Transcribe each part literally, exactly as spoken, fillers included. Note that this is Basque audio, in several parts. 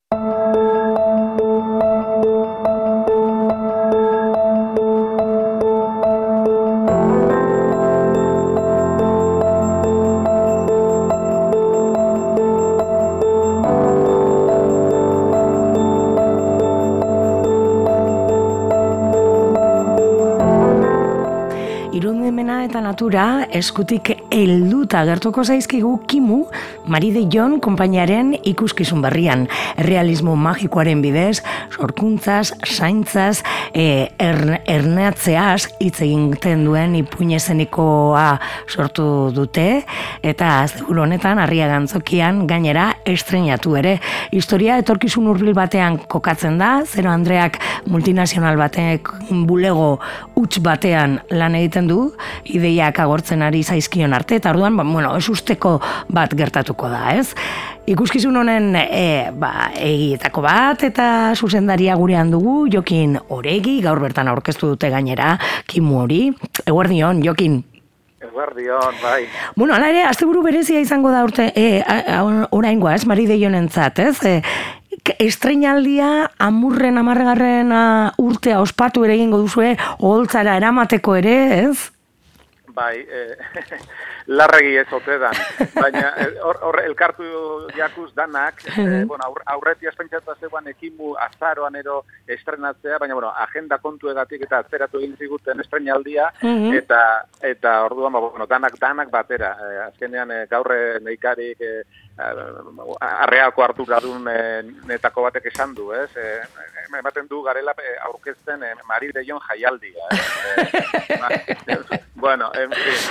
Irudimena eta natura eskutik helduta gertuko zaizkigu Kimu, Marie de Jon konpainiaren ikuskizun berrian. Realismo magikoaren bidez, sorkuntzaz, zaintzaz, e, er, erneatzeaz hitz egiten duen ipuin eszenikoa sortu dute, eta azteguru honetan Arriaga Antzokian gainera estreinatu ere. Historia etorkizun hurbil batean kokatzen da, Zero Andreak multinazional batek bulego huts batean lan egiten du, ideiak agortzen ari zaizkion arte, eta orduan, bueno, ez usteko bat gertatuko da, ez? Ikuskizun honen e, ba, egietako bat, eta zuzendaria gurean dugu, Jokin Oregi, gaur bertan aurkeztu dute gainera, Kimu hori. Eguerdion, Jokin. Eguerdion, bai. Bueno, ala ere, asteburu berezia izango da urte, e, oraingoa, ez, Marie de Jonentzat, ez? E, estreinaldia amurren amarregarren urtea ospatu ere egingo duzue, oholtzara eramateko ere, ez? Bai, eh, larregi ez ote dan, baina hor, hor elkartu jakuz danak, eh, bueno, aur, aurretia espentsatu zegoan Kimu azaroan ero estrenatzea, baina bueno, agenda kontuegatik eta atzeratu egin ziguten estreinaldia, mm-hmm. eta eta orduan, bueno, danak danak batera, eh, azkenean eh, gaur neikarik eh, arreako hartu gadun eh, netako batek esan du, ez? Eh, ematen du garela eh, aurkezten eh, Marie de Jon jaialdia. Eh, eh, bueno, en fin,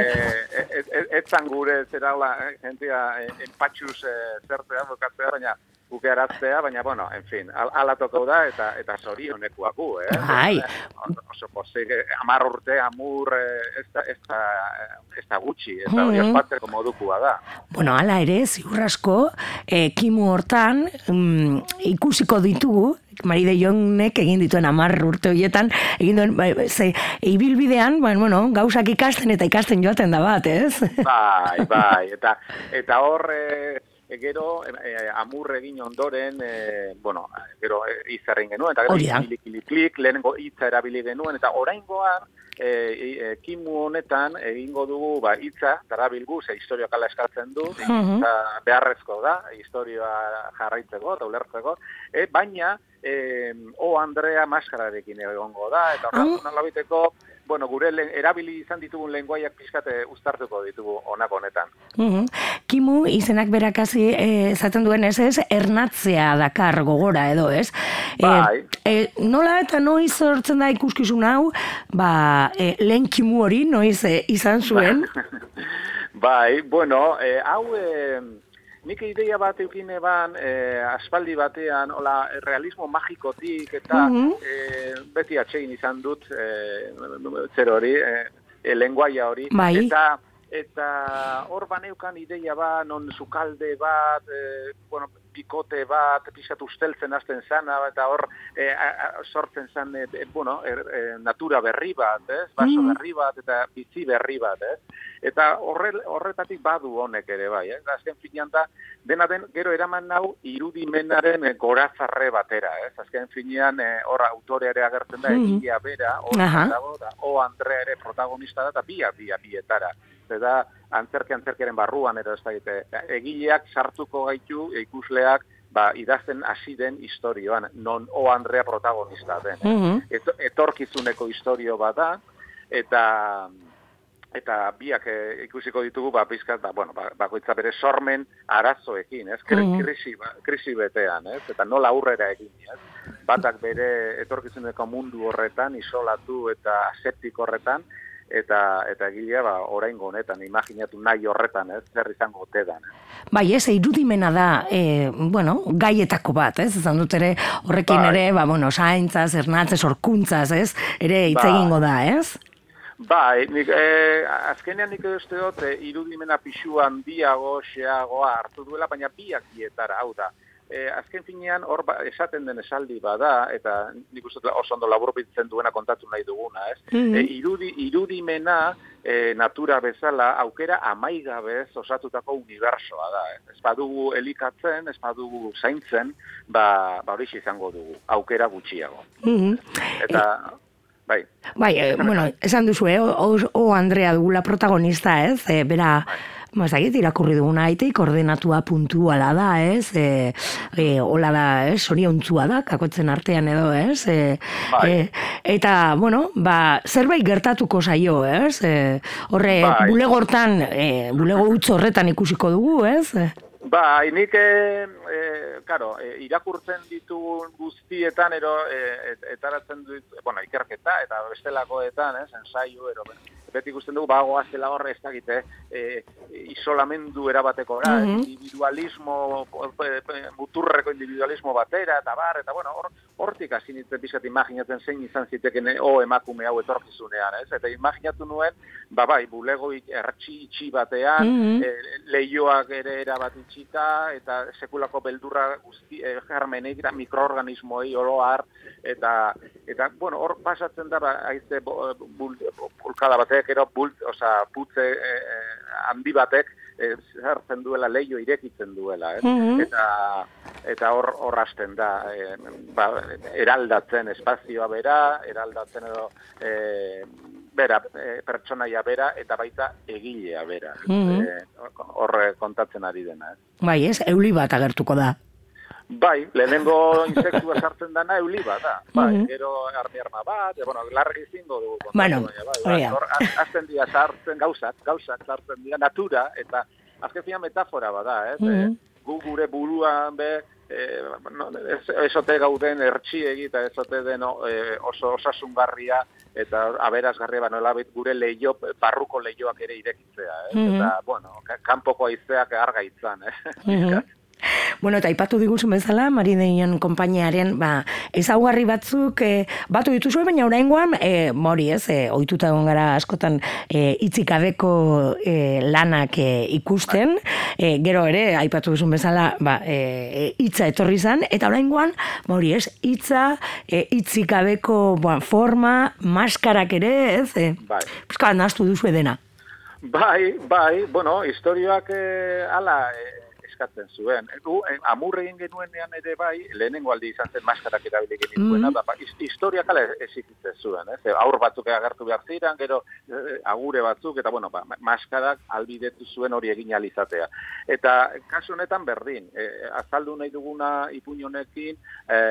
eh, etzan gure zeraula, eh, jentia enpatxuz eh, zertzea, bokatzea, baina buke araztea, baina, bueno, en fin, ala toko da, eta eta zorionekuak gu, eh? Ai. Oso pozik, amar urte, amur, ez da, ez da, ez da gutxi, ez da hori ospatzeko modukua da. Bueno, ala ere, ziur asko, eh, Kimu hortan, mm, ikusiko ditugu, Marie de Jonek egin dituen hamar urte horietan, egin duen, bai, ze, ibilbidean, bueno, gauzak ikasten eta ikasten joaten da bat, ez? Bai, bai, eta, eta hor, e, gero, e, amur egin ondoren, e, bueno, gero e, izarren genuen, eta gero klik, lehenengo hitza erabili genuen, eta oraingoan, E, e, Kimu honetan egingo dugu ba, hitza, darabilgu, ze historioak ala eskatzen du, uh-huh. beharrezko da, historioa jarraitzeko eta ulertzeko, e, baina e, O Andrea maskararekin egongo da, eta horretu uh-huh. nolabiteko, bueno, gure len, erabili izan ditugun lenguaiak pixkate uztartuko ditugu honako honetan. Uh-huh. Kimu izenak berakasi esaten duen ez ez, ernatzea dakar gogora edo ez? Bai. E, e, nola eta noiz sortzen da ikuskizun hau, ba, e, lehen Kimu hori noiz e, izan zuen? Bai, bueno, e, hau... E, nik ideia bat eukin eban, eh, aspaldi batean, hola, realismo magikotik, eta uh-huh. eh, beti atsegin izan dut, eh, zer hori, eh, lenguaia hori, bai. eta eta hor baneukan ideia bat, non sukalde bat, eh, bueno, pikote bat, pixat usteltzen hasten zana, eta hor e, a, a, sortzen zan, e, e, bueno, er, e, natura berri bat, ez? Baso mm. berri bat, eta bizi berri bat, ez? Eta horre, horretatik badu honek ere bai, ez? Azken finean da, dena den, gero eraman nau irudimenaren e, gorazarre batera, ez? Azken finean, e, hor autoreare agertzen da, mm. egia bera, hor dago, da, O Andrea ere protagonista da, eta bia, bia, bietara. Eta antzerke antzerkeren barruan edo ez da egileak sartuko gaitu ikusleak ba idazten hasi den istorioan non O Andrea protagonista den. Mm-hmm. Et, etorkizuneko istorio bat da eta eta biak e, ikusiko ditugu ba pizkat ba bueno ba, bakoitza bere sormen arazoekin, ez? Mm-hmm. Krisi krisi betean, ez? Eta nola aurrera egin, ez? Batak bere etorkizuneko mundu horretan isolatu eta aseptiko horretan eta eta egilea ba oraingo honetan imaginatu nahi horretan, ez, zer izango ote da. Bai, ez, irudimena da, e, bueno, gaietako bat, ez, izan dut ere horrekin bai. Ere, ba, bueno, zaintzaz, ernatze, sorkuntzaz, ez, ere hitz egingo da, ez? Bai, nik, e, azkenean nik uste dut, e, irudimena pixu handiago, xeagoa hartu duela, baina biak bietara, hau da, e, azken finean hor ba, esaten den esaldi bada, eta nik uste oso ondo laburbiltzen duena kontatu nahi duguna, ez? Mm-hmm. e, irudi, irudimena e, natura bezala aukera amaigabez osatutako unibersoa da. Eh? Ez badugu elikatzen, ez badugu zaintzen, ba, ba hori izango dugu, aukera gutxiago. Mm-hmm. Eta... Bai. Bai, eh, bueno, esan duzu, eh, o, o Andrea dugula protagonista, ez? Eh, bera, mazagit, irakurri duguna aitek, ordenatua puntuala da, ez? E, e, hola da, ez? Soriontzua da, kakotzen artean edo, ez? E, bai. e, eta, bueno, ba, zerbait gertatuko zaio, ez? E, horre, bai. bulegortan, e, bulego utz horretan ikusiko dugu, ez? Ba, nik, e, e, karo, e, irakurtzen ditugun guztietan, ero, e, etaratzen dut, bueno, ikerketa, eta bestelakoetan, ez, ensaio, ero, beti ikusten dugu, bagoa zela horre ez dakite, e, isolamendu erabateko, mm -hmm. individualismo, muturreko individualismo batera, eta bar, eta bueno, hor, hortik hasi nintzen pixat imaginatzen zein izan ziteken, o emakume hau etorkizunean, ez? Eta imaginatu nuen, ba bai, bulego ertxi itxi batean, mm -hmm. e, lehioak ere erabat itxita, eta sekulako beldurra guzti, e, germeneik, mikroorganismoei oroar, eta, eta, bueno, hor pasatzen da, ba, aizte, bulkada batek, ero, bult, oza, putze e, handi batek, zertzen duela, leio irekitzen duela, eh? Mm-hmm. eta eta hor hor hasten da, e, ba, eraldatzen espazioa bera, eraldatzen edo e, bera, e, pertsonaia bera, eta baita egilea bera, mm-hmm. e, hor kontatzen ari dena. Eh? Bai, ez, euli bat agertuko da. Bai, lehenengo insektua sartzen dana euli bat da. Bai, mm-hmm. gero armi-arma bat, e, bueno, largi zingo dugu. Bueno, bai, bai, hor azten dira sartzen gauzak, gauzak sartzen dira natura, eta azken finan metafora bada, ez? Mm-hmm. e, gu gure buruan be, e, no, ez, ezote gauden ertxiegi eta ezote den e, oso osasungarria eta aberazgarria banoela gure leio, barruko leioak ere irekitzea, ez? Mm-hmm. Eta, bueno, kanpoko haizeak arga itzan, eh? Mm-hmm. Bueno, eta aipatu diguzun bezala, Marideion konpainiaren, ba, ezaugarri batzuk e, batu dituzue, baina oraingoan, e, mori ez, e, ohituta egon gara askotan e, itzikabeko e, lanak e, ikusten, e, gero ere, aipatu diguzun bezala, ba, e, hitza etorri zan, eta oraingoan, mori ez, hitza, e, itzikabeko ba, forma, maskarak ere, ez, e, bai. Puska, nahaztu duzue dena. Bai, bai, bueno, historioak e, ala... E, eskatzen zuen. Gu, amurre egin genuenean ere bai, lehenengo aldi izan zen maskarak erabili genituena, mm. ba, historiak ala ezikitzen zuen, ez? Aur batzuk agertu behar ziren, gero eh, agure batzuk, eta bueno, ba, maskarak albidetu zuen hori egin alizatea. Eta kasu honetan berdin, eh, azaldu nahi duguna ipuin honekin,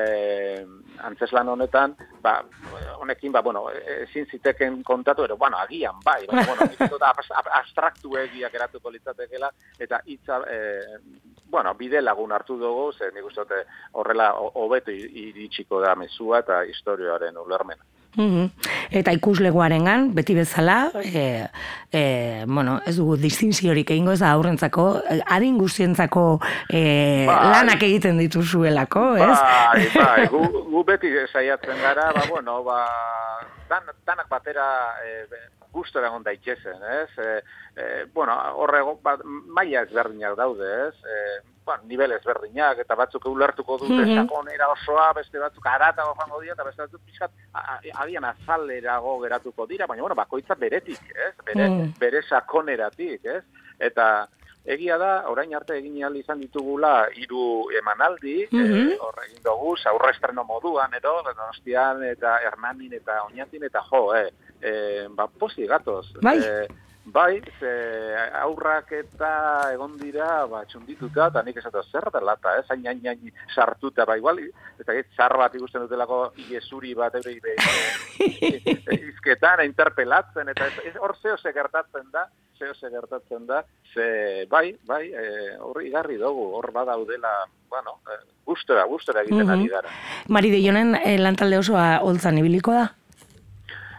eh, antzeslan honetan, ba, honekin, ba, bueno, ezin ziteken kontatu, ero, bueno, agian, bai, baina, bueno, abstraktu egiak eratuko litzatekela, eta hitza, eh, bueno, bide lagun hartu dugu, ze nik uste horrela hobeto iritsiko da mezua eta historioaren ulermena. Mm-hmm. Eta ikuslegoarengan, beti bezala, e, e, bueno, ez dugu distinziorik egingo ez da aurrentzako, adin guztientzako e, bai. Lanak egiten dituzuelako, ez? Bai, bai, gu, gu beti saiatzen gara, ba, bueno, ba, dan, danak batera e, gustora egon daitezen, ez? E, e, bueno, horrego, ba, maila ezberdinak daude, ez? E, bueno, nivel ezberdinak, eta batzuk ulertuko dute mm-hmm. sakonera osoa, beste batzuk aratago joango dira, eta beste batzuk pixkat, agian azalerago geratuko dira, baina, bueno, bakoitza beretik, ez? Bere, mm. bere sakoneratik, ez? Eta egia da, orain arte egin ahal izan ditugula hiru emanaldi, mm-hmm. e, hor egin dugu, aurre estreno moduan, ero, Donostian, eta Hernanin, eta Oñatin, eta jo, eh, e, ba, posi gatoz. Bai. E, Bai, ze aurrak eta egon dira, ba, txundituta, eta nik esatu zer dela, eta ez, hain, hain, hain sartuta, ba, igual, eta zar bat ikusten dutelako iezuri bat, eure, izketan, interpelatzen, eta hor zeo ze gertatzen da, zeo ze gertatzen da, ze, bai, bai, horri e, igarri dugu, hor badaudela, bueno, e, gustora, gustora egiten mm-hmm. ari gara. Marideionen e, lantalde osoa holtzan ibiliko da?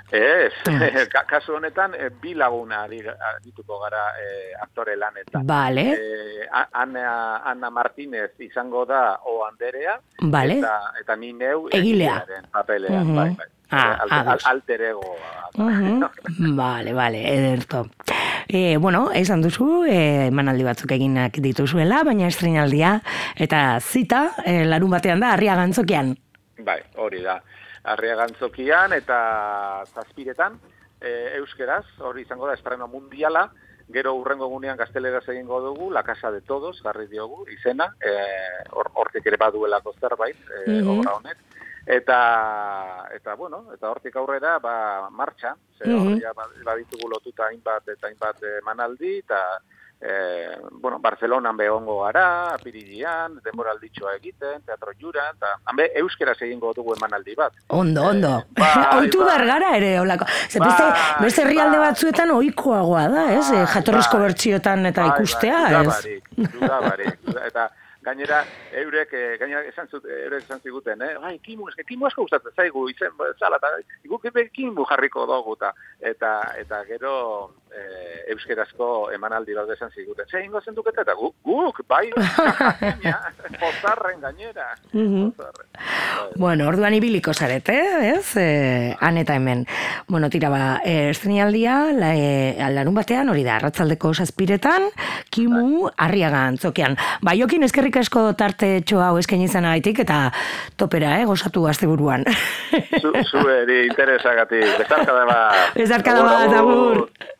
Ez, kasu honetan, bi laguna dituko gara e, aktore lanetan. Vale. E, Ana, Ana Martínez izango da o Anderea, vale. eta, eta ni neu egilea papelean, uh -huh. bai, bai. Ah, al, al, alter ego. Uh -huh. Vale, vale, ederto. E, bueno, esan duzu, e, emanaldi batzuk eginak dituzuela, baina estreinaldia eta zita, e, larun batean da, Arriagantzokian. Bai, hori da. Arriagantzokian eta zazpiretan, e, euskeraz, hori izango da estreno mundiala, gero urrengo egunean gazteleraz egingo dugu, La Casa de Todos, jarri diogu, izena, hortik or, ere baduelako zerbait, e, mm -hmm. obra honek, eta, eta, bueno, eta hortik aurrera, ba, martxa, ze mm -hmm. hor, baditugu lotuta hainbat eta hainbat emanaldi, eta, E, bueno, Barcelonan behongo gara, apirilean, denboralditxoa egiten, teatro juran, eta hanbe euskeraz egingo dugu emanaldi bat. Ondo, ondo. E, Oitu bai. Gara ere, olako. Zer, beste, beste herrialde batzuetan ohikoagoa da, ez? Bai, jatorrizko bai. Bertsiotan eta bai, ikustea, bai, ez? Dudabarik, dudabarik. Eta gainera, eurek, gainera esan, zut, eurek esan ziguten, eh? Bai, kimu, eske, kimu asko gustatzen zaigu, izen, zala, eta guk kimu jarriko dugu, eta, eta gero e, euskerazko emanaldi bat esan ziguten. Zer ingo zentuketa, eta guk, guk, bai, pozarren gainera. Uh -huh. Pozarren. Bueno, orduan ibiliko zarete, ez? E, han eta hemen. Bueno, tira ba, e, estreinaldia, la, e, larun batean, hori da, arratzaldeko zazpiretan, kimu, Arriagantzokian. Ba, jokin eskerrik asko tarte txo hau eskaini izanagaitik eta topera, eh, gozatu asteburuan. Zu, zu eri interesagatik. Bezarkada bat. Bezarkada bat, agur.